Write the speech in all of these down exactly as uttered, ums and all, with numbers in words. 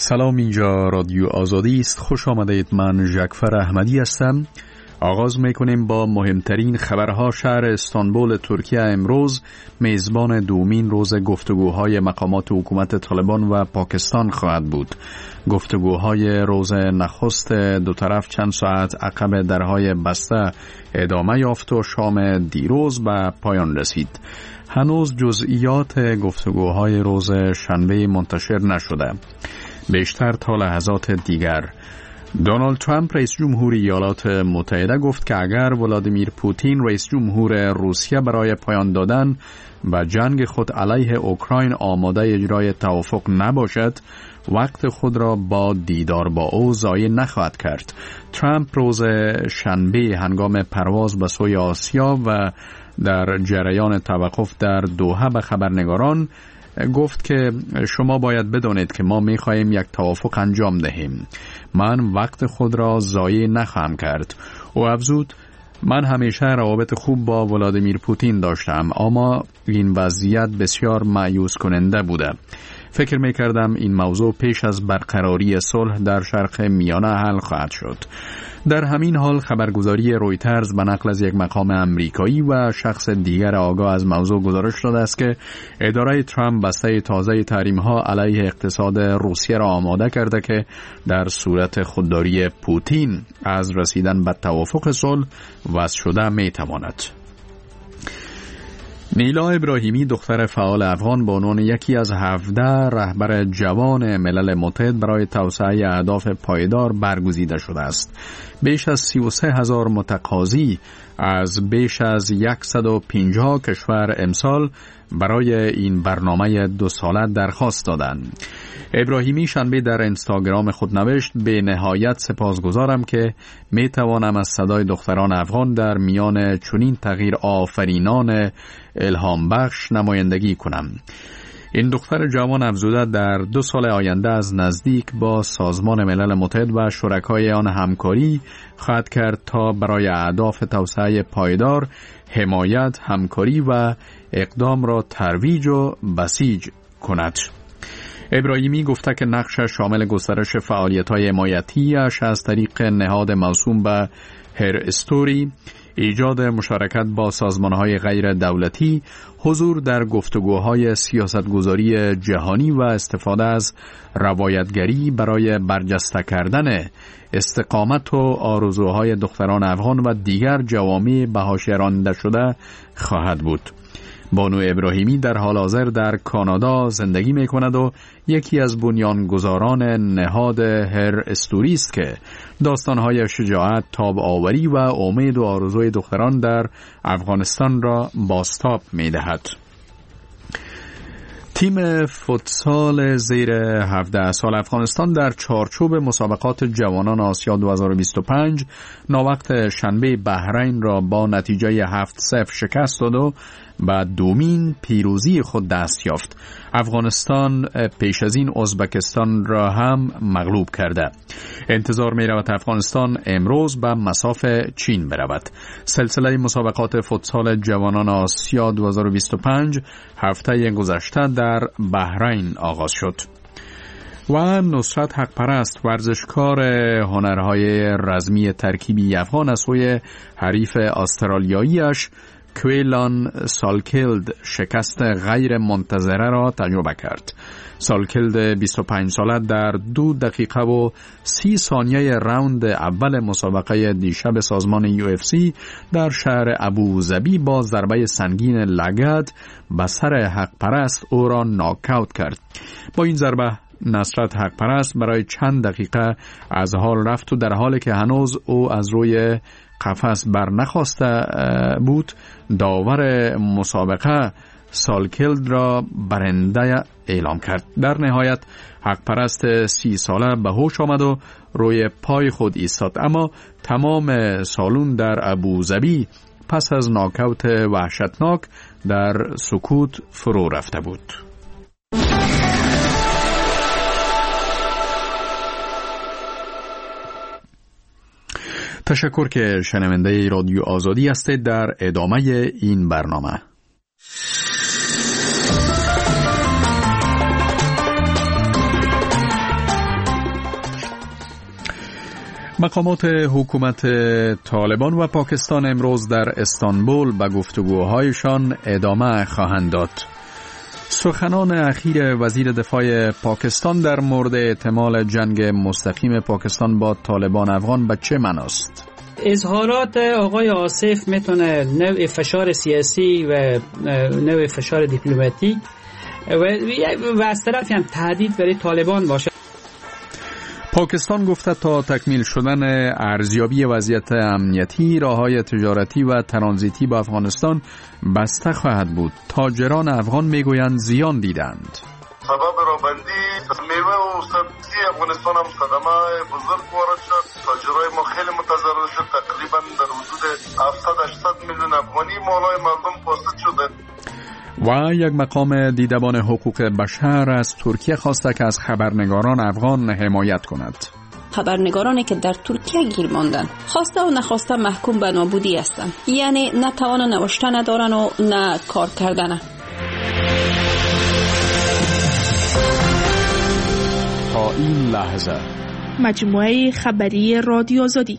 سلام، اینجا رادیو آزادی است. خوش آمدید. من ژکفر احمدی هستم. آغاز میکنیم با مهمترین خبرها. شهر استانبول ترکیه امروز میزبان دومین روز گفتگوهای مقامات حکومت طالبان و پاکستان خواهد بود. گفتگوهای روز نخست دو طرف چند ساعت عقب درهای بسته ادامه یافت و شام دیروز به پایان رسید. هنوز جزئیات گفتگوهای روز شنبه منتشر نشده. بیشتر تا لحظات دیگر. دونالد ترامپ رئیس جمهور ایالات متحده گفت که اگر ولادیمیر پوتین رئیس جمهور روسیه برای پایان دادن و جنگ خود علیه اوکراین آماده اجرای توافق نباشد، وقت خود را با دیدار با او ضایع نخواهد کرد. ترامپ روز شنبه هنگام پرواز به سوی آسیا و در جریان توقف در دوحه به خبرنگاران گفت که شما باید بدانید که ما می‌خواهیم یک توافق انجام دهیم. من وقت خود را ضایع نخواهم کرد. او افزود من همیشه روابط خوب با ولادیمیر پوتین داشتم، اما این وضعیت بسیار مایوس کننده بوده. فکر می‌کردم این موضوع پیش از برقراری صلح در شرق میانه حل خواهد شد. در همین حال خبرگزاری رویترز به نقل از یک مقام امریکایی و شخص دیگر آگاه از موضوع گزارش داده است که اداره ترامپ بسته تازه تحریم‌ها علیه اقتصاد روسیه را آماده کرده که در صورت خودداری پوتین از رسیدن به توافق صلح وضع شده می‌تواند. نیلا ابراهیمی دختر فعال افغان به عنوان یکی از هفده رهبر جوان ملل متحد برای توسعه اهداف پایدار برگزیده شده است. بیش از سی و سه هزار متقاضی از بیش از صد و پنجاه کشور امسال برای این برنامه دو ساله درخواست دادند. ابراهیمی شنبه در اینستاگرام خود نوشت به نهایت سپاسگزارم که می توانم از صدای دختران افغان در میان چنین تغییر آفرینان الهام بخش نمایندگی کنم. این دختر جوان افزوده در دو سال آینده از نزدیک با سازمان ملل متحد و شرکای آن همکاری خواهد کرد تا برای اهداف توسعه پایدار حمایت، همکاری و اقدام را ترویج و بسیج کند. ابراهیمی گفته که نقشش شامل گسترش فعالیت‌های حمایتی‌اش از طریق نهاد موسوم به هر استوری، ایجاد مشارکت با سازمان‌های غیر دولتی، حضور در گفتگوهای سیاستگذاری جهانی و استفاده از روایتگری برای برجسته کردن استقامت و آرزوهای دختران افغان و دیگر جوامع به حاشیه رانده شده خواهد بود. بانو ابراهیمی در حال حاضر در کانادا زندگی می کند و یکی از بنیانگذاران نهاد هر استوری است که داستانهای شجاعت، تاب آوری و امید و آرزوی دختران در افغانستان را بازتاب می دهد. تیم فوتسال زیر هفده سال افغانستان در چارچوب مسابقات جوانان آسیا دو هزار و بیست و پنج ناوقت شنبه بحرین را با نتیجه هفت صفر شکست داد و با دومین پیروزی خود دست یافت. افغانستان پیش از این ازبکستان را هم مغلوب کرده. انتظار می رود افغانستان امروز به مصاف چین برود. سلسله مسابقات فوتسال جوانان آسیا دو هزار و بیست و پنج هفته گذشته در بحرین آغاز شد. و نصرت حق پرست ورزشکار هنرهای رزمی ترکیبی افغان از سوی حریف استرالیاییش کویلان سالکیلد شکست غیر منتظره را تجربه کرد. سالکیلد بیست و پنج ساله در دو دقیقه و سی ثانیه راوند اول مسابقه دیشب سازمان یو اف سی در شهر ابوظبی با ضربه سنگین لگد به سر حق پرست او را ناکاوت کرد. با این ضربه نصرت حق پرست برای چند دقیقه از حال رفت و در حالی که هنوز او از روی قفس بر نخواسته بود، داور مسابقه سالکیلد را برنده اعلام کرد. در نهایت حق پرست سی ساله به هوش آمد و روی پای خود ایستاد، اما تمام سالون در ابوظبی پس از ناکاوت وحشتناک در سکوت فرو رفته بود. تشکر که شنونده رادیو آزادی هستید. در ادامه این برنامه مقامات حکومت طالبان و پاکستان امروز در استانبول به گفتگوهایشان ادامه خواهند داد. سخنان اخیر وزیر دفاع پاکستان در مورد احتمال جنگ مستقیم پاکستان با طالبان افغان به چه معناست؟ اظهارات آقای آصف میتونه نوع فشار سیاسی و نوع فشار دیپلماتیک و از طرفی هم تهدید برای طالبان باشه. پاکستان گفته تا تکمیل شدن ارزیابی وضعیت امنیتی راههای تجارتی و ترانزیتی با افغانستان بسته خواهد بود. تاجران افغان میگویند زیان دیدند. سبب رابندی میوه و سبزی افغانستان هم صدمه بزرگ وارد شد. تاجرای ما خیلی متضرر شد. تقریبا در حدود هفتصد هشتصد میلیون افغانی مالای مردم فاسد شده. و یک مقام دیدبان حقوق بشر از ترکیه خواسته که از خبرنگاران افغان حمایت کند. خبرنگارانی که در ترکیه گیر ماندن خواسته و نخواسته محکوم به نابودی هستند، یعنی نه توان نوشته ندارن و نه کار کردن. تا این لحظه مجموعه خبری رادیو آزادی.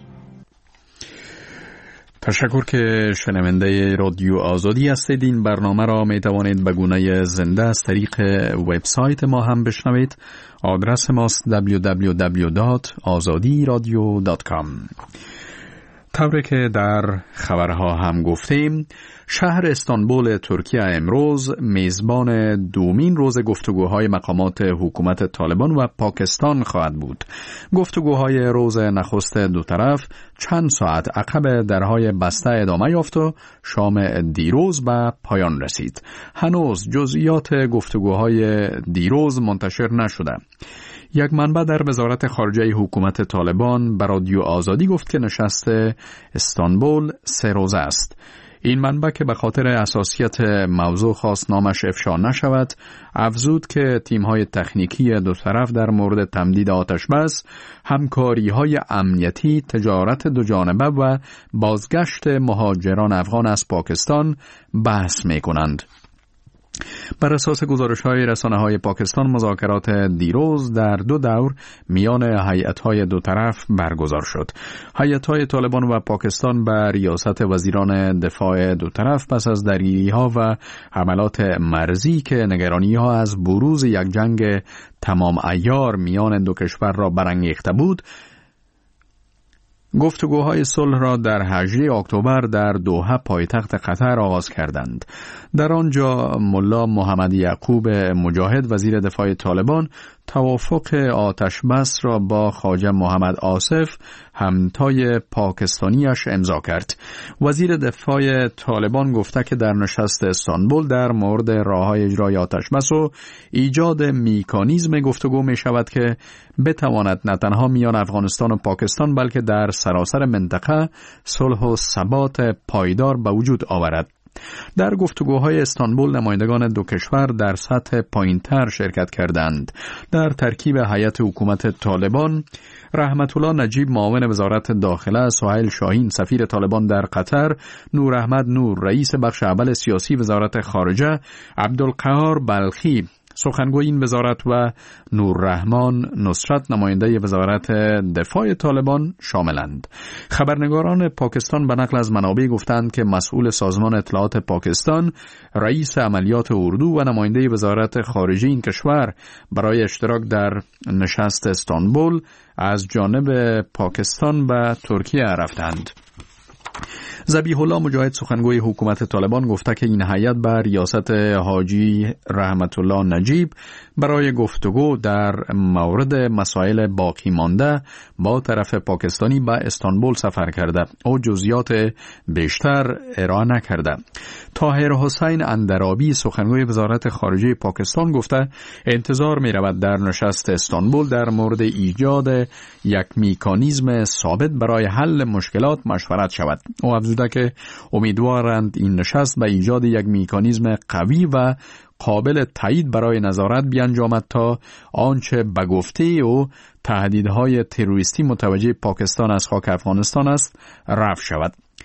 تشکر که شنونده رادیو آزادی هستید. این برنامه را می توانید به گونه زنده از طریق وبسایت ما هم بشنوید. آدرس ماست دبلیو دبلیو دبلیو دات آزادی رادیو دات کام. طوری که در خبرها هم گفتیم، شهر استانبول ترکیه امروز میزبان دومین روز گفتگوهای مقامات حکومت طالبان و پاکستان خواهد بود. گفتگوهای روز نخست دو طرف چند ساعت عقب درهای بسته ادامه یافت و شام دیروز به پایان رسید. هنوز جزئیات گفتگوهای دیروز منتشر نشده. یک منبع در وزارت خارجه حکومت طالبان به رادیو آزادی گفت که نشست استانبول سه روزه است. این منبع که به خاطر حساسیت موضوع خواست نامش افشا نشود، افزود که تیم‌های تکنیکی دو طرف در مورد تمدید آتشبس، همکاری‌های امنیتی، تجارت دو جانبه و بازگشت مهاجران افغان از پاکستان بحث می‌کنند. بر اساس گزارش‌های رسانه‌های پاکستان، مذاکرات دیروز در دو دور میان هیئت‌های دو طرف برگزار شد. هیئت‌های طالبان و پاکستان به ریاست وزیران دفاع دو طرف پس از درگیری‌ها و حملات مرزی که نگرانی‌ها از بروز یک جنگ تمام عیار میان دو کشور را برانگیخته بود، گفتگوهای صلح را در هجده اکتبر در دوحه پایتخت قطر آغاز کردند. در آنجا ملا محمد یعقوب مجاهد وزیر دفاع طالبان توافق آتشبس را با خواجه محمد آصف همتای پاکستانیش امضا کرد. وزیر دفاع طالبان گفته که در نشست استانبول در مورد راه‌های اجرای آتشبس و ایجاد مکانیزم گفتگو می شود که بتواند نه تنها میان افغانستان و پاکستان بلکه در سراسر منطقه صلح و ثبات پایدار به وجود آورد. در گفتگوهای استانبول نمایندگان دو کشور در سطح پایین‌تر شرکت کردند. در ترکیب هیئت حکومت طالبان، رحمت الله نجیب معاون وزارت داخله، سهیل شاهین سفیر طالبان در قطر، نور احمد نور رئیس بخش اول سیاسی وزارت خارجه، عبدالقهار بلخی سخنگوی این وزارت و نوررحمان نصرت نماینده وزارت دفاع طالبان شاملند. خبرنگاران پاکستان به نقل از منابع گفتند که مسئول سازمان اطلاعات پاکستان، رئیس عملیات اردو و نماینده وزارت خارجه این کشور برای اشتراک در نشست استانبول از جانب پاکستان به ترکیه رفتند. ذبیح الله مجاهد سخنگوی حکومت طالبان گفته که این هیئت به ریاست حاجی رحمت الله نجیب برای گفتگو در مورد مسائل باقی مانده با طرف پاکستانی به استانبول سفر کرده و جزئیات بیشتر ارائه نکرده. طاهر حسین اندرابی سخنگوی وزارت خارجه پاکستان گفته انتظار می رود در نشست استانبول در مورد ایجاد یک مکانیزم ثابت برای حل مشکلات مشورت شود. او افزوده که امیدوارند این نشست به ایجاد یک مکانیزم قوی و قابل تایید برای نظارت بیانجامد تا آنچه به گفته و تهدیدهای تروریستی متوجه پاکستان از خاک افغانستان است رفع شود.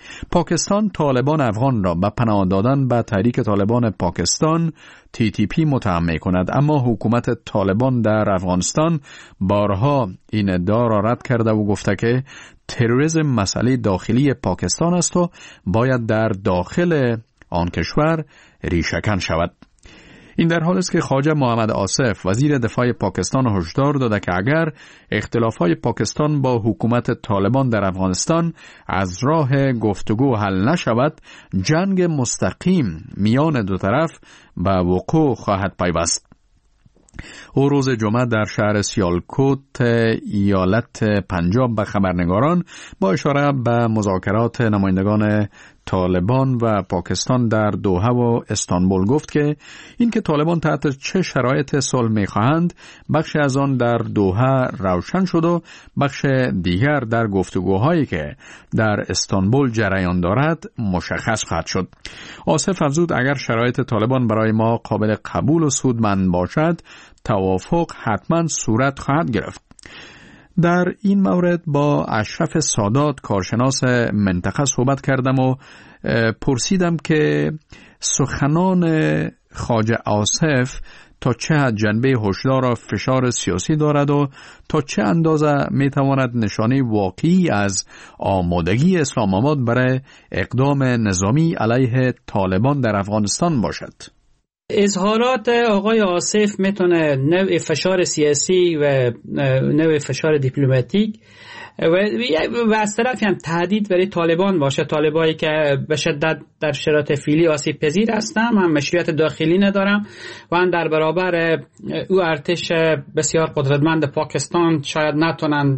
پاکستان طالبان افغان را به پناه دادن به تحریک طالبان پاکستان تی تی پی متهم می کند، اما حکومت طالبان در افغانستان بارها این ادعا را رد کرده و گفته که تروریسم مسئله داخلی پاکستان است و باید در داخل آن کشور ریشه‌کن شود. این در حال است که خواجه محمد آصف وزیر دفاع پاکستان هشدار داده که اگر اختلافات پاکستان با حکومت طالبان در افغانستان از راه گفتگو حل نشود، جنگ مستقیم میان دو طرف به وقوع خواهد پیوست. او روز جمعه در شهر سیالکوت ایالت پنجاب به خبرنگاران با اشاره به مذاکرات نمایندگان طالبان و پاکستان در دوحه و استانبول گفت که اینکه طالبان تحت چه شرایط صلح می‌خواهند بخش از آن در دوحه روشن شد و بخش دیگر در گفتگوهایی که در استانبول جریان دارد مشخص خواهد شد. آصف افزود اگر شرایط طالبان برای ما قابل قبول و سودمند باشد توافق حتما صورت خواهد گرفت. در این مورد با اشرف سادات کارشناس منطقه صحبت کردم و پرسیدم که سخنان خواجه آصف تا چه حد جنبه هشدار و فشار سیاسی دارد و تا چه اندازه میتواند نشانه واقعی از آمادگی اسلام آباد برای اقدام نظامی علیه طالبان در افغانستان باشد. اظهارات آقای آصف میتونه نوع فشار سیاسی و نوع فشار دیپلماتیک و از طرف هم تهدید برای طالبان باشه، طالبایی که به شدت در شرایط فعلی آسیب پذیر هستن، هم مشروعیت داخلی ندارن و هم در برابر او ارتش بسیار قدرتمند پاکستان شاید نتونن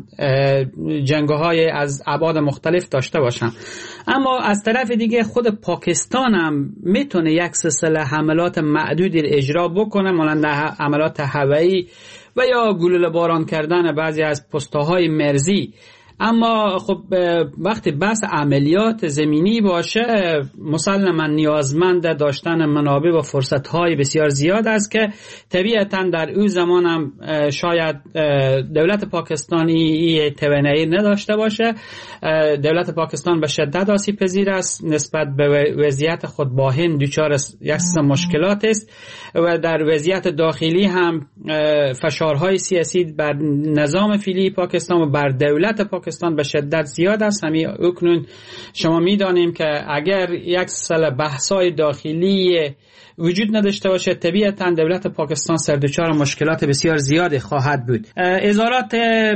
جنگ‌های از ابعاد مختلف داشته باشن. اما از طرف دیگه خود پاکستان هم میتونه یک سلسله حملات معدودی رو اجرا بکنه، مانند حملات هوایی و یا گلوله باران کردن بعضی از پست‌های مرزی. اما خب وقتی بحث عملیات زمینی باشه مسلماً نیازمند داشتن منابع و فرصت‌های بسیار زیاد است که طبیعتاً در اون زمان هم شاید دولت پاکستانی توانایی نداشته باشه. دولت پاکستان به شدت آسیب پذیر است، نسبت به وضعیت خود با هند دچار یک سری مشکلات است و در وضعیت داخلی هم فشارهای سیاسی بر نظام فعلی پاکستان و بر دولت پاکستان پاکستان به شدت زیاد است. همین اکنون شما میدانیم که اگر یک سلسله بحث‌های داخلی وجود نداشته باشه طبیعتاً دولت پاکستان سردچار مشکلات بسیار زیادی خواهد بود. اظهارات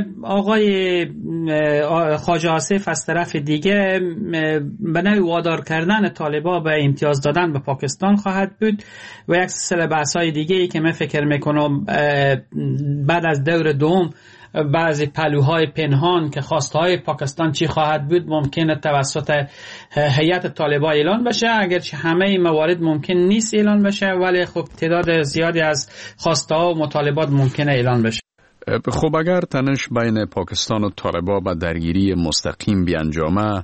آقای خواجه آصف از طرف دیگه به نوعی وادار کردن طالبان به امتیاز دادن به پاکستان خواهد بود و یک سلسله بحث‌های دیگه‌ای که من فکر میکنم بعد از دور دوم بعضی پلوهای پنهان که خواستهای پاکستان چی خواهد بود ممکنه توسط هیئت طالبان اعلان بشه، اگرچه همه موارد ممکن نیست اعلان بشه ولی خب تعداد زیادی از خواستها و مطالبات ممکنه اعلان بشه. خب اگر تنش بین پاکستان و طالبان به درگیری مستقیم بیانجامه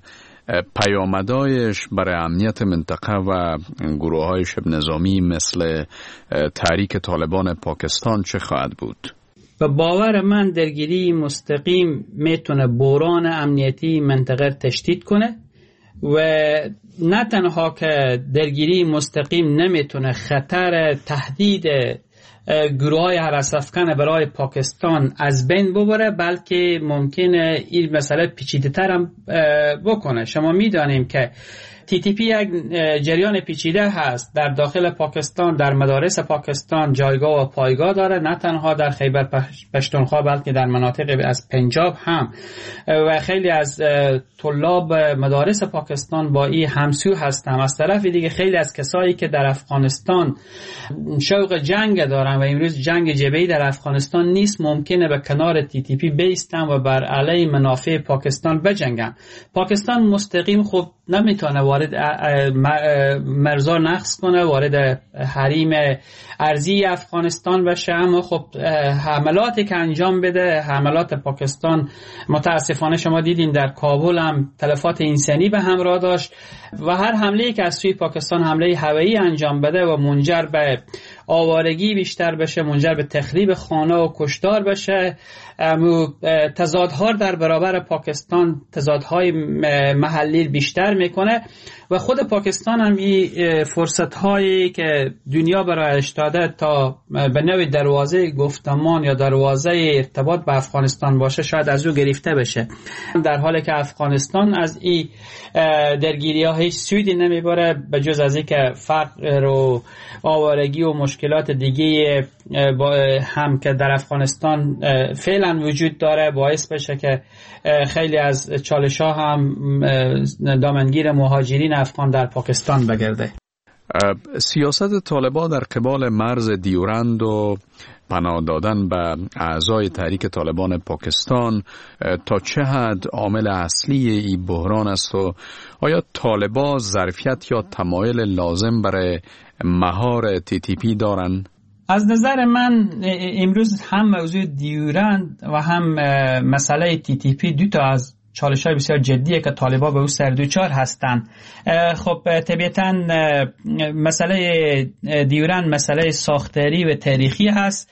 پیامدهایش برای امنیت منطقه و گروه‌های شبه نظامی مثل تحریک طالبان پاکستان چه خواهد بود؟ و باور من درگیری مستقیم میتونه بحران امنیتی منطقه تشدید کنه و نه تنها که درگیری مستقیم نمیتونه خطر تهدید گروه‌های هراس‌افکن برای پاکستان از بین ببره بلکه ممکنه این مسئله پیچیده‌تر هم بکنه. شما میدانیم که تی تی پی یک جریان پیچیده هست در داخل پاکستان، در مدارس پاکستان جایگاه و پایگاه داره، نه تنها در خیبر پشتونخوا بلکه در مناطق از پنجاب هم و خیلی از طلاب مدارس پاکستان با این همسو هستند. از طرف دیگه خیلی از کسایی که در افغانستان شوق جنگ دارن و امروز جنگ جبهه‌ای در افغانستان نیست ممکنه به کنار تی تی پی بیستن و بر علیه منافع پاکستان بجنگن. پاکستان مستقیم خب نمیتونه وارد مرزا نقض کنه، وارد حریم ارضی افغانستان بشه، اما خب حملاتی که انجام بده، حملات پاکستان متاسفانه شما دیدین در کابل هم تلفات انسانی به همراه داشت و هر حمله‌ای که از سوی پاکستان حمله هوایی انجام بده و منجر به آوارگی بیشتر بشه، منجر به تخریب خانه و کشتار بشه تضادها در برابر پاکستان تضادهای محلی بیشتر میکنه و خود پاکستان هم این فرصت هایی که دنیا برایش داده تا به نوع دروازه گفتمان یا دروازه ارتباط با افغانستان باشه شاید از او گرفته بشه، در حالی که افغانستان از این درگیری ها هیچ سودی نمیبره به جز از این که فقر و آوارگی و مشکلات دیگه هم که در افغانستان فعلا وجود داره باعث بشه که خیلی از چالش ها هم دامنگیر مهاجرین افغان در پاکستان بگرده. سیاست طالبان در قبال مرز دیورند و پناه دادن به اعضای تحریک طالبان پاکستان تا چه حد عامل اصلی این بحران است و آیا طالبان ظرفیت یا تمایل لازم برای مهار تی تی پی دارند؟ از نظر من امروز هم موضوع دیورند و هم مسئله تی تی پی دو تا از چالش‌های بسیار جدیه که طالبان به او سردوچار هستند. خب طبیعتاً مسئله دیورند مسئله ساختاری و تاریخی هست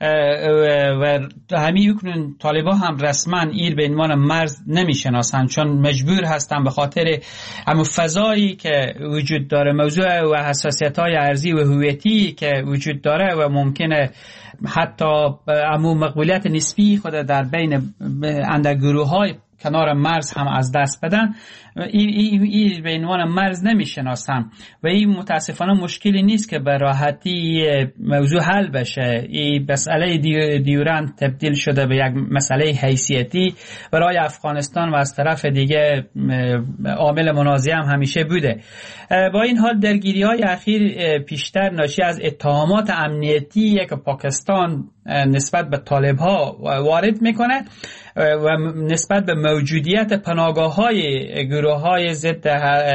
و همین اکنون طالبان هم رسما ایر به عنوان مرز نمیشناسند چون مجبور هستند به خاطر همون فضایی که وجود داره، موضوع و حساسیت‌های ارضی و هویتی که وجود داره و ممکنه حتی همون مقبولیت نسبی خود در بین اندر گروه‌های کنار مرز هم از دست بدن. این این این به عنوان مرز نمیشناسم و این متاسفانه مشکلی نیست که به راحتی موضوع حل بشه. این مسئله دیورند تبدیل شده به یک مسئله حیثیتی برای افغانستان و از طرف دیگه عامل منازعه هم همیشه بوده. با این حال درگیری‌های اخیر پیشتر ناشی از اتهامات امنیتی که پاکستان نسبت به طالب‌ها وارد میکنه و نسبت به موجودیت پناهگاه‌های گروه‌های ضد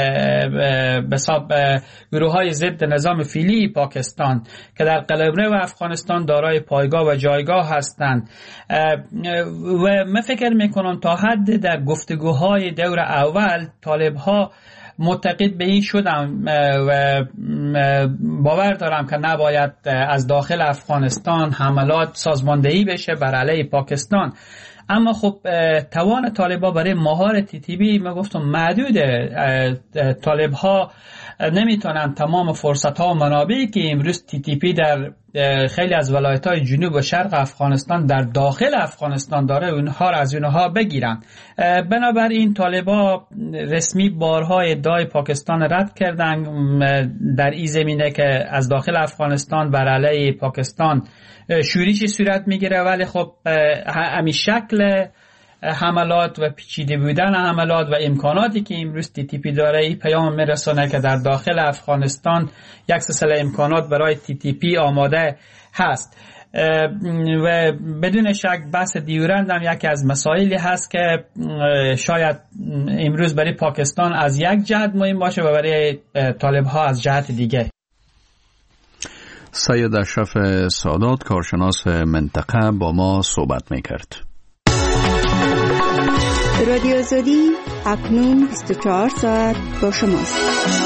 گروه‌های ضد نظام فعلی پاکستان که در قلمرو و افغانستان دارای پایگاه و جایگاه هستند و من فکر میکنم تا حد در گفتگوهای دور اول طالب‌ها معتقد به این شدم و باور دارم که نباید از داخل افغانستان حملات سازماندهی بشه بر علیه پاکستان. اما خب توان طالبا برای مهار تی تی پی ما گفتم محدوده. طالبها نمیتونن تمام فرصت ها و منابعی که امروز تی تی پی در خیلی از ولایت های جنوب و شرق افغانستان در داخل افغانستان داره اونها را از اونها بگیرن. بنابراین طالبا رسمی بارها ادعای پاکستان رد کردن در این زمینه که از داخل افغانستان بر علیه پاکستان شورشی صورت میگیره، ولی خب همین شکل حملات و پیچیده بودن حملات و امکاناتی که امروز تی تی پی داره این پیام میرسونه که در داخل افغانستان یک سلسله امکانات برای تی تی پی آماده هست و بدون شک بحث دیورند هم یکی از مسائلی هست که شاید امروز برای پاکستان از یک جهت مهم باشه و برای طالب ها از جهت دیگه. سید اشرف سادات کارشناس منطقه با ما صحبت میکرد. رادیو آزادی اکنون بیست و چهار ساعت با شماست.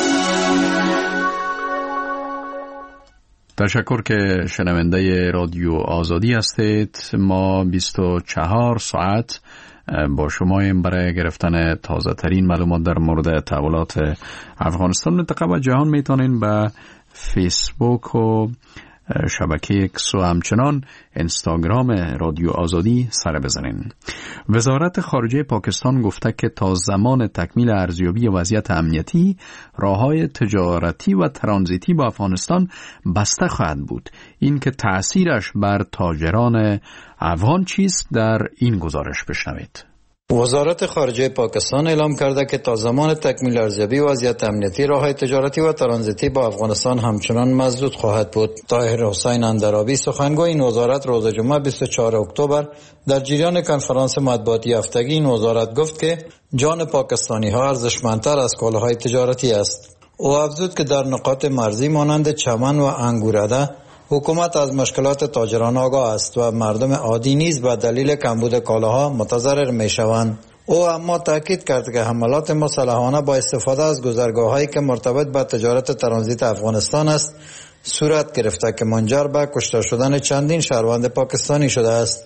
تشکر که شنونده رادیو آزادی هستید. ما بیست و چهار ساعت با شماییم برای گرفتن تازه ترین معلومات در مورد تحولات افغانستان، منطقه و جهان. میتونین به فیسبوک و شبکه اکس و همچنان اینستاگرام رادیو آزادی سر بزنین. وزارت خارجه پاکستان گفته که تا زمان تکمیل ارزیابی وضعیت امنیتی راههای تجارتی و ترانزیتی با افغانستان بسته خواهد بود. این که تأثیرش بر تاجران افغان چیست در این گزارش بشنوید. وزارت خارجه پاکستان اعلام کرده که تا زمان تکمیل ارزیابی وضعیت امنیتی راههای تجارتی و ترانزیتی با افغانستان همچنان مسدود خواهد بود. طاهر حسین اندرابی سخنگوی این وزارت روز جمعه بیست و چهارم اکتبر در جریان کنفرانس مطبوعاتی هفتگی این وزارت گفت که جان پاکستانی ها ارزشمندتر از کالاهای تجارتی است. او افزود که در نقاط مرزی مانند چمن و انگورده حکومت از مشکلات تاجران آگاه است و مردم عادی نیز به دلیل کمبود کالاها متضرر می شوند. او اما تاکید کرد که حملات مسلحانه با استفاده از گذرگاه‌هایی که مرتبط به تجارت ترانزیت افغانستان است صورت گرفته که منجر به کشته شدن چندین شهروند پاکستانی شده است.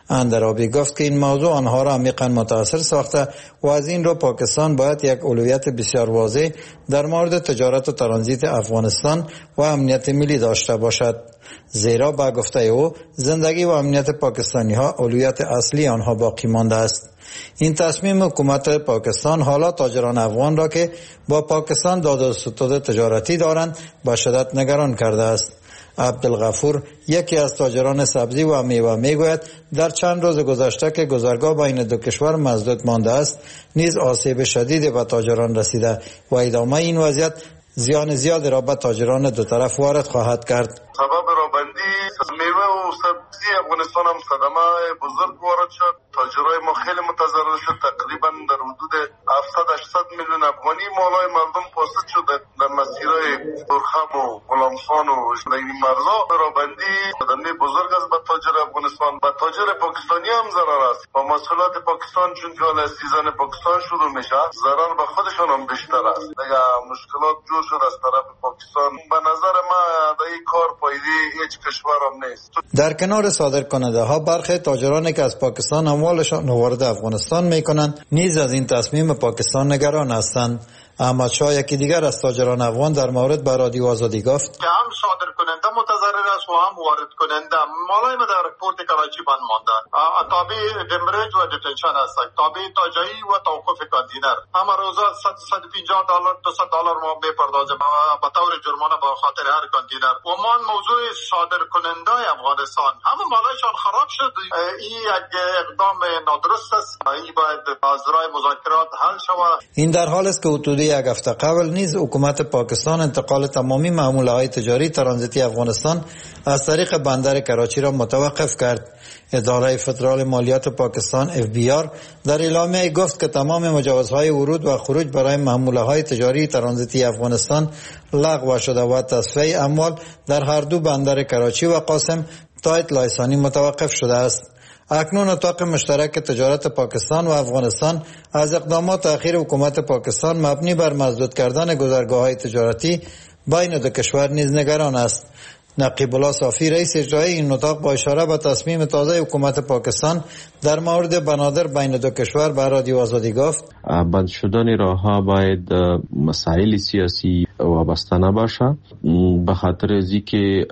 اندرابی گفت که این موضوع آنها را عمیقا متاثر ساخته و از این رو پاکستان باید یک اولویت بسیار واضح در مورد تجارت و ترانزیت افغانستان و امنیت ملی داشته باشد، زیرا با گفته او زندگی و امنیت پاکستانی ها اولویت اصلی آنها باقی مانده است. این تصمیم حکومت پاکستان حالا تاجران افغان را که با پاکستان داد و ستد تجارتی دارند به شدت نگران کرده است. عبدالغفور یکی از تاجران سبزی و میوه میگوید در چند روز گذشته که گذرگاه بین دو کشور مسدود مانده است نیز آسیب شدیدی به تاجران رسیده و ادامه این وضعیت زیان زیادی را به تاجران دو طرف وارد خواهد کرد. سبب رابندی میوه و سبزی افغانستان هم صدمه بزرگ وارد شد. تاجرای ما خیلی متضرر شد. تقریبا در حدود هفتصد هشتصد میلیون افغانی مالای مردم فاسد شد در مسیرهای ترخم و غلامخان و این مرزا. رابندی صدمه بزرگ است به تاجر افغانستان. به تاجر پاکستانی هم ضرر است. با محصولات پاکستان چون که حالا سیزن پاکستان شروع میشه ضرر به خودشان هم بیشتر است. دیگه مشکلات جور شد از طرف پاکستان. به نظر من این کار پایدی هیچ کشور هم نیست. در کنار صادر کننده ها برخی تاجرانی که از پاکستان اموالشان وارد افغانستان میکنند نیز از این تصمیم پاکستان نگران هستند. احمد شاه یکی دیگر از تاجران افغان در مورد به رادیو آزادی گفت که هم صادر کننده متضرر است و هم وارد کننده. مالای ما در پورت کراچی بند مانده، تابع دمرج و دیتنشن هستند، تابع تاجایی و توقف کانتینر. همه روزا صد و پنجاه دلار دویست دلار ما میپردازیم به طور جرمانه به خاطر هر کانتینر. و ما موضوع صادر کننده افغانستان همه مالایشان خراب شد. این یک اقدام نادرست است. این باید از راه مذاکرات حل شود. این در حال است که حدود یک هفته قبل نیز حکومت پاکستان انتقال تمامی معامله‌های تجاری ترانزیتی افغانستان از طریق بندر کراچی را متوقف کرد. اداره فدرال مالیات پاکستان اف بی آر در اعلامیه گفت که تمام مجوزهای ورود و خروج برای معامله‌های تجاری ترانزیتی افغانستان لغو شده و تصفیه اموال در هر دو بندر کراچی و قاسم تا اطلاع ثانی متوقف شده است. اکنون اتاق مشترک تجارت پاکستان و افغانستان از اقدامات اخیر حکومت پاکستان مبنی بر مسدود کردن گذرگاه‌های تجارتی بین دو کشور نیز نگران است. نقیب الله صافی رئیس اجرایی این اتاق با اشاره به تصمیم تازه حکومت پاکستان در مورد بنادر بین دو کشور به رادیو آزادی گفت بند شدن راه‌ها باید مسائل سیاسی وابسته نباشه، به خاطر از اینکه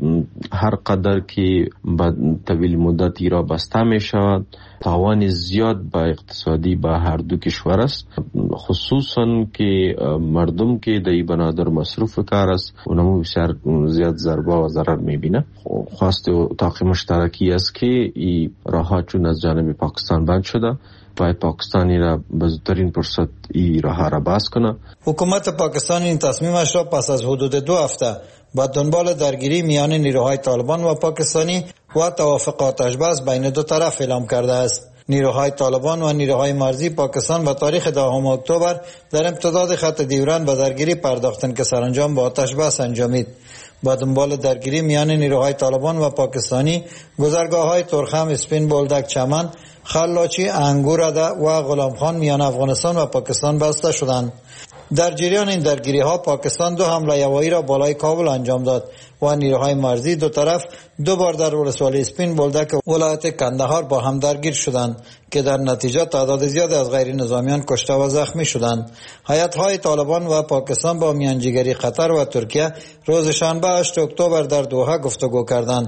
هر قدر که به طویل مدتی را بسته می شود تاوان زیاد به اقتصادی به هر دو کشور است، خصوصا که مردم که در این بنادر مصروف کار است اونمو بسیار زیاد ضربه و ضرر می بینه. خواست اتاق مشترکی است که این راه‌ها چون از جانب پاکستان بند شده باید پاکستانی را به زودترین فرصت این راه را باز کنه. حکومت پاکستان این تصمیمش را پس از حدود دو هفته با دنبال درگیری میان نیروهای طالبان و پاکستانی و توافق آتش بس بین دو طرف اعلام کرده است. نیروهای طالبان و نیروهای مرزی پاکستان به تاریخ دهم اکتبر در امتداد خط دیورند به درگیری پرداختند که سرانجام با آتش بس انجامید. با دنبال درگیری میان نیروهای طالبان و پاکستانی گذرگاه‌های ترخم، اسپین بولدک، چمن، خلاچی، انگوراده و غلامخان میان افغانستان و پاکستان بسته شدند. در جریان این درگیری ها پاکستان دو حمله هوایی را بالای کابل انجام داد و نیروهای مرزی دو طرف دو بار در ولسوالی اسپین بولدک و ولایت کندهار با هم درگیر شدند که در نتیجه تعداد زیادی از غیر نظامیان کشته و زخمی شدند. هیئت‌های طالبان و پاکستان با میانجیگری قطر و ترکیه روز شنبه هشتم اکتبر در دوحه گفتگو کردند.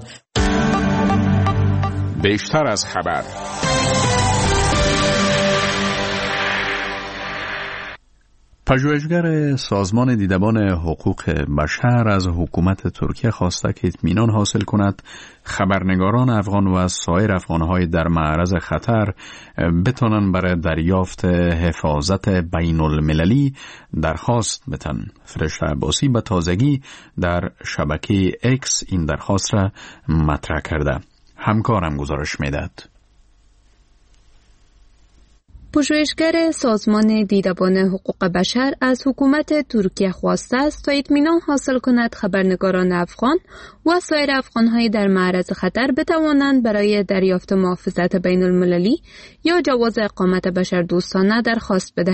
بیشتر از خبر پژوهشگر سازمان دیدبان حقوق بشر از حکومت ترکیه خواسته که اطمینان حاصل کند خبرنگاران افغان و سایر افغان‌های در معرض خطر بتوانند برای دریافت حفاظت بین المللی درخواست بدن. فرشته عباسی به تازگی در شبکه اکس این درخواست را مطرح کرده. همکارم گزارش میدهد. پژوهشگر سازمان دیدبان حقوق بشر از حکومت ترکیه خواسته است تا اطمینان حاصل کند خبرنگاران افغان و سایر افغان‌های در معرض خطر بتوانند برای دریافت محافظت بین المللی یا جواز اقامت بشردوستانه درخواست بدهند.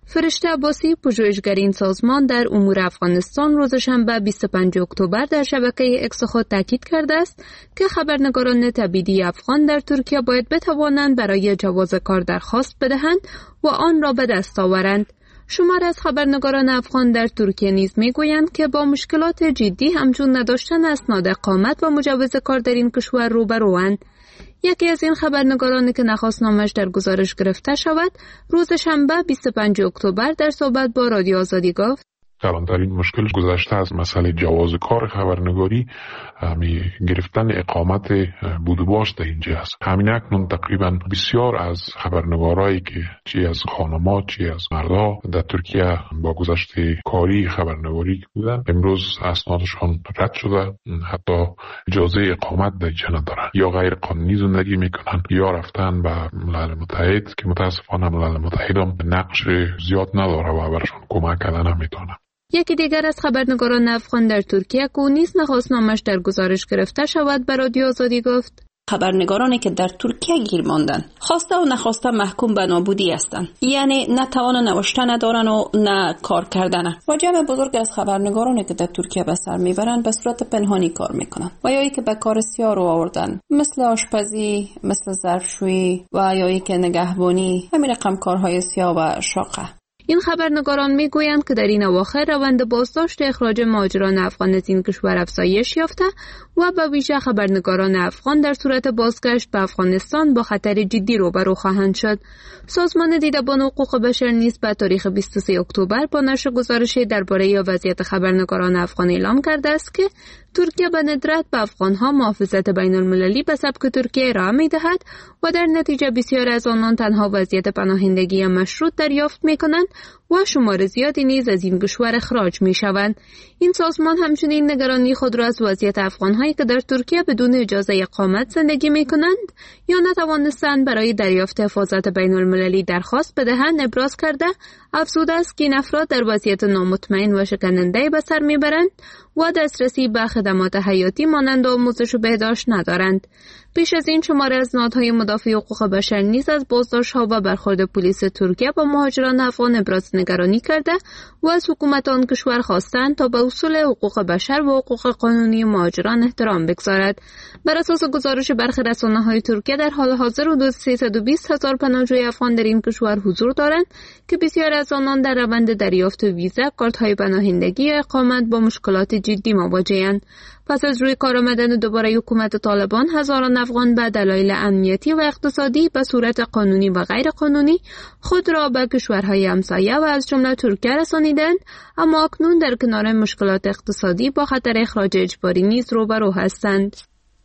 فرشته عباسی، پژوهشگر این سازمان در امور افغانستان، روز شنبه بیست و پنجم اکتبر در شبکه اکس خود تاکید کرده است که خبرنگاران تبعیدی افغان در ترکیه باید بتوانند برای جواز کار درخواست بدهند و آن را به دست آورند. شمار از خبرنگاران افغان در ترکیه نیز میگویند که با مشکلات جدی همچون نداشتن اسناد اقامت و مجوز کار در این کشور روبروند. یکی از این خبرنگارانی که نخواستنامش در گزارش گرفته شود، روز شنبه بیست و پنجم اکتبر در صحبت با رادیو آزادی گفت: کلانترین مشکل گذشته از مسئله جواز کار خبرنگاری همی گرفتن اقامت بود و باش در اینجا است. همین اکنون تقریبا بسیار از خبرنگارایی که چی از خانم‌ها چی از مردها در ترکیه با گذشته کاری خبرنگاری بودن، امروز اسنادشان رد شده، حتی اجازه اقامت در اینجا ندارن، یا غیر قانونی زندگی میکنن یا رفتن به ملل متحد که متاسفانه ملل متحد هم نقش زیاد نداره و برشان کمک کردن نمیتونه. یکی دیگر از خبرنگاران افغان در ترکیه که نیز نخواستنامش در گزارش گرفته شود به رادیو آزادی گفت: خبرنگارانی که در ترکیه گیر ماندن خواسته و نخواسته محکوم به نابودی هستند، یعنی نه توان نوشته ندارن و نه کار کردن. و جمع بزرگ از خبرنگارانی که در ترکیه به سر میبرن به صورت پنهانی کار میکنن و یا ای که به کار سیاه رو آوردن، مثل آشپزی، مثل ظرفشویی و یا ای که نگهبانی، همین رقم کارهای سیاه و شاقه. این خبرنگاران میگویند که در این اواخر روند بازداشت اخراج مهاجران افغان از این کشور افزایش یافته و به ویژه خبرنگاران افغان در صورت بازگشت به افغانستان با خطر جدی روبرو خواهند شد. سازمان دیدبان حقوق بشر نیز به تاریخ بیست و سوم اکتبر با نشر گزارشی درباره وضعیت خبرنگاران افغان اعلام کرده است که ترکیه به ندرت به افغانها محافظت بین المللی به سبک ترکیه ارائه می‌دهد و در نتیجه بسیار از آنان تنها وضعیت پناهندگی مشروط دریافت می‌کنند و شمار زیادی نیز از این کشور اخراج می‌شوند. این سازمان همچنین نگرانی خود را از وضعیت افغان‌هایی که در ترکیه بدون اجازه اقامت زندگی می‌کنند یا نتوانستند برای دریافت حفاظت بین المللی درخواست بدهند ابراز کرده، افزوده است که این افراد در وضعیت نامطمئن و شکننده به سر میبرند و دسترسی به خدمات حیاتی مانند آموزش و بهداشت ندارند. پیش از این شماره از نهادهای مدافع حقوق بشر نیز از بازداشت‌ها و برخورد پلیس ترکیه با مهاجران افغان ابراز نگرانی کرده و از حکومت آن کشور خواستند تا به اصول حقوق بشر و حقوق قانونی مهاجران احترام بگذارد. بر اساس گزارش برخی رسانه‌های ترکیه در حال حاضر حدود سیصد و بیست هزار پناهجوی افغان در این کشور حضور دارند که بسیار از آنان در روند دریافت ویزا، کارت‌های پناهندگی یا اقامت با مشکلات جدی مواجه‌اند. پس از روی کار آمدن دوباره حکومت طالبان، هزاران افغان به دلایل امنیتی و اقتصادی به صورت قانونی و غیر قانونی خود را به کشورهای همسایه و از جمله ترکیه رسانیدند، اما اکنون در کنار مشکلات اقتصادی با خطر اخراج اجباری نیز روبرو هستند.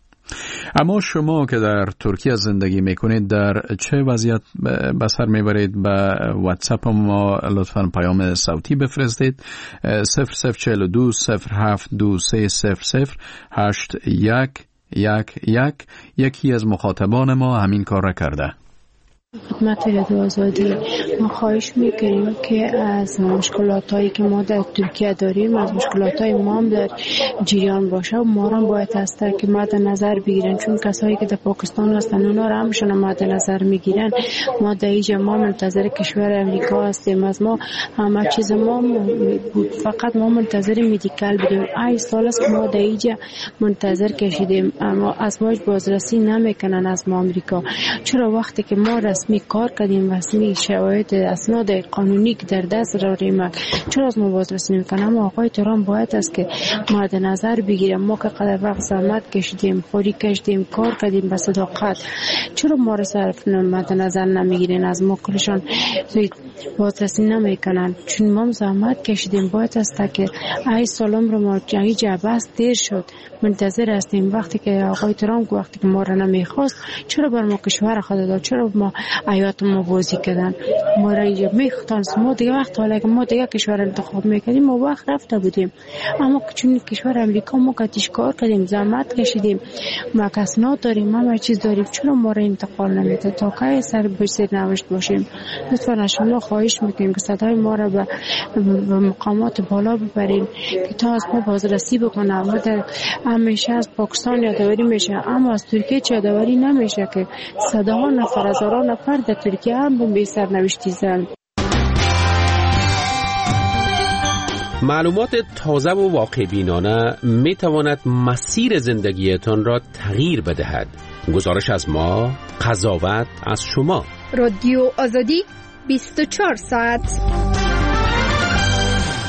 اما شما که در ترکیه زندگی میکنید در چه وضعیت به سر میبرید؟ به واتساپ ما لطفاً پیام صوتی بفرستید. صفر صفر چهل و دو صفر هفت دو سه صفر صفر هشت یک یک یک. یکی از مخاطبان ما همین کار را کرده. خدمت رادیو آزادی، ما خواهش میکنیم که از مشکلات هایی که ما در ترکیه داریم، از مشکلات های ما هم در جریان باشه و ما هم باید هست که مد نظر بگیرن، چون کسایی که در پاکستان هستن اونا رو همشون مد نظر میگیرن. ما در اینجا ما منتظر کشور امریکا هستیم، از ما همه چیز ما بود، فقط ما منتظر مدیکال بودیم. ای سال است که ما در اینجا منتظر کشیدیم، اما از ما بازرسی نمیکنن از ما امریکا. چرا وقتی که ما رسمی کار کردیم، رسمی شواهد اسناد قانونی که در دست داریم، چرا از ما بازرسی نمیکنن؟ اما آقای ترامپ باید است که مورد نظر بگیره. ما که قدر وقت زحمت کشیدیم، خوری کشیدیم، کار کردیم به صداقت، چرا ما را صرف مورد نظر نمیگیرین؟ از ما کلشان بازرسی نمیکنن، چون ما زحمت کشیدیم. باید است که ای سالم رو ما جنگی جبهست دیر شد منتظر هستیم. وقتی که آقای ترامپ وقتی که ما را نمیخواست، چرا بر ما کشور خود داد؟ چرا ما حیات ما بازی کردن؟ ما را اینجا میختان ما دیگه وقت حالا که ما دیگه کشور انتخاب میکردیم ما وقت رفته بودیم، اما چون کشور امریکا ما کاتیش کار کردیم، زحمت کشیدیم، ما کسنات داریم، همه چیز داریم، چرا ما را انتقال نمیده؟ تا که سر بسیر نوشت باشیم. لطفا از شما خواهش میکنیم که صدای ما را به مقامات بالا ببرین که تا از ما بازرسی بکنن. ما در همیشه از پاکستان یادآوری میشه، اما از ترکیه یادآوری نمیشه که صداها نفر هزاران نفر در ترکیه هم به سرنوشتی زن. معلومات تازه و واقع بینانه می تواند مسیر زندگیتان را تغییر بدهد. گزارش از ما، قضاوت از شما. رادیو آزادی بیست و چهار ساعت.